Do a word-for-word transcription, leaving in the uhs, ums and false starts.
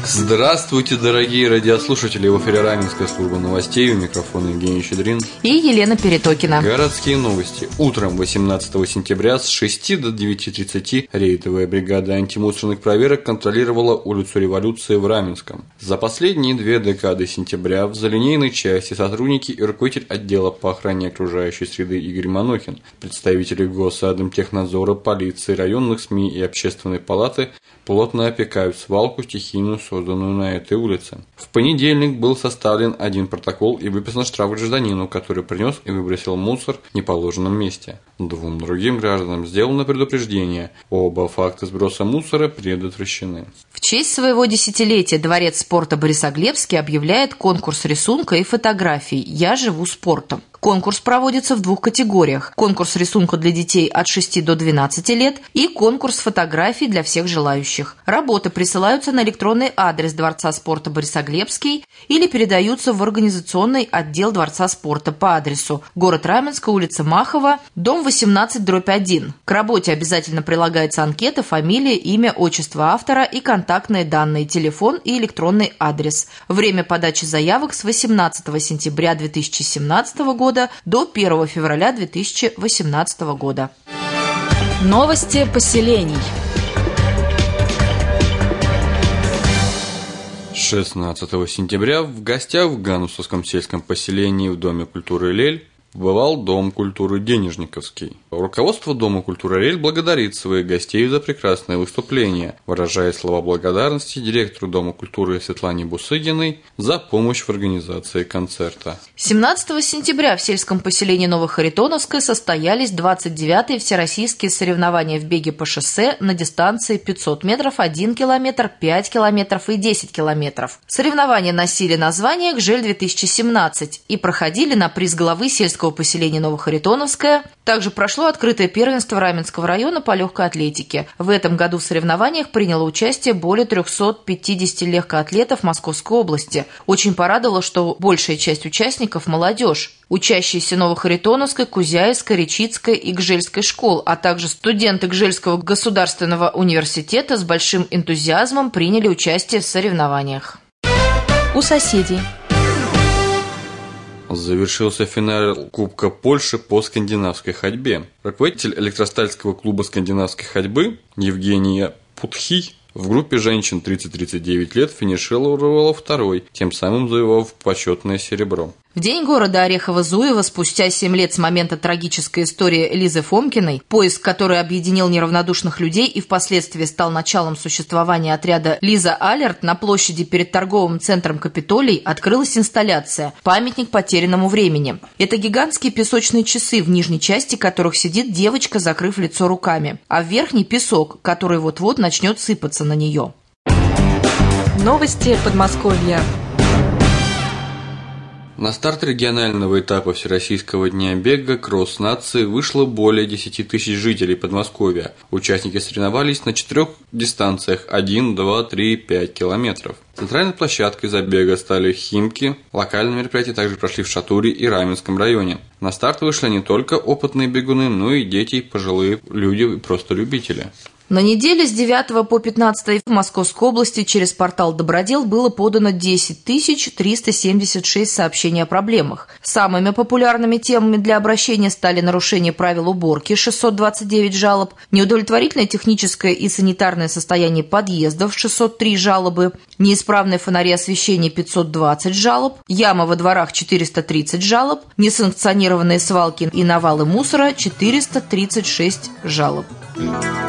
Здравствуйте, дорогие радиослушатели! В эфире Раменская служба новостей. У микрофона Евгений Щедрин и Елена Перетокина. Городские новости. Утром восемнадцатого сентября с шести до девяти тридцати рейдовая бригада антимусорных проверок контролировала улицу Революции в Раменском. За последние две декады сентября в залинейной части сотрудники и руководитель отдела по охране окружающей среды Игорь Манохин, представители Госадмтехнадзора, полиции, районных СМИ и общественной палаты плотно опекают свалку стихийную, созданную на этой улице. В понедельник был составлен один протокол и выписан штраф гражданину, который принес и выбросил мусор в неположенном месте. Двум другим гражданам сделано предупреждение. Оба факта сброса мусора предотвращены. В честь своего десятилетия Дворец спорта Борисоглебский объявляет конкурс рисунка и фотографий «Я живу спортом». Конкурс проводится в двух категориях. Конкурс рисунка для детей от шести до двенадцати лет и конкурс фотографий для всех желающих. Работы присылаются на электронный адрес Дворца спорта Борисоглебский или передаются в организационный отдел Дворца спорта по адресу город Раменская, улица Махова, дом восемнадцать дробь один. К работе обязательно прилагается анкета, фамилия, имя, отчество автора и контактные данные, телефон и электронный адрес. Время подачи заявок с восемнадцатого сентября две тысячи семнадцатого года до первого февраля две тысячи восемнадцатого года. Новости поселений. шестнадцатого сентября в гостях в Ганусовском сельском поселении в Доме культуры «Лель» бывал Дом культуры Денежниковский. Руководство Дома культуры «Лель» благодарит своих гостей за прекрасное выступление, выражая слова благодарности директору Дома культуры Светлане Бусыгиной за помощь в организации концерта. семнадцатого сентября в сельском поселении Новохаритоновское состоялись двадцать девятые всероссийские соревнования в беге по шоссе на дистанции пятьсот метров, один километр, пять километров и десять километров. Соревнования носили название «Гжель-две тысячи семнадцать» и проходили на приз главы сельского поселения Новохаритоновское. Также прошло открытое первенство Раменского района по легкой атлетике. В этом году в соревнованиях приняло участие более трехсот пятидесяти легкоатлетов Московской области. Очень порадовало, что большая часть участников – молодежь. Учащиеся Новохаритоновской, Кузяевской, Речицкой и Гжельской школ, а также студенты Гжельского государственного университета с большим энтузиазмом приняли участие в соревнованиях. У соседей. Завершился финал Кубка Польши по скандинавской ходьбе. Руководитель электростальского клуба скандинавской ходьбы Евгения Путхи в группе женщин тридцать-тридцать девять лет финишировала второй, тем самым завоевав почетное серебро. В день города Орехово-Зуево, спустя семь лет с момента трагической истории Лизы Фомкиной, поиск которой объединил неравнодушных людей и впоследствии стал началом существования отряда «Лиза Алерт», на площади перед торговым центром «Капитолий» открылась инсталляция «Памятник потерянному времени». Это гигантские песочные часы, в нижней части которых сидит девочка, закрыв лицо руками, а в верхней – песок, который вот-вот начнет сыпаться на нее. Новости Подмосковья. На старт регионального этапа Всероссийского дня бега «Кросс нации» вышло более десяти тысяч жителей Подмосковья. Участники соревновались на четырех дистанциях – один, два, три и пять километров. Центральной площадкой забега стали Химки. Локальные мероприятия также прошли в Шатуре и Раменском районе. На старт вышли не только опытные бегуны, но и дети, пожилые люди и просто любители. На неделе с девятого по пятнадцатое в Московской области через портал «Добродел» было подано десять тысяч триста семьдесят шесть сообщений о проблемах. Самыми популярными темами для обращения стали нарушение правил уборки – шестьсот двадцать девять жалоб, неудовлетворительное техническое и санитарное состояние подъездов – шестьсот три жалобы, неисправные фонари освещения – пятьсот двадцать жалоб, яма во дворах – четыреста тридцать жалоб, несанкционированные свалки и навалы мусора – четыреста тридцать шесть жалоб.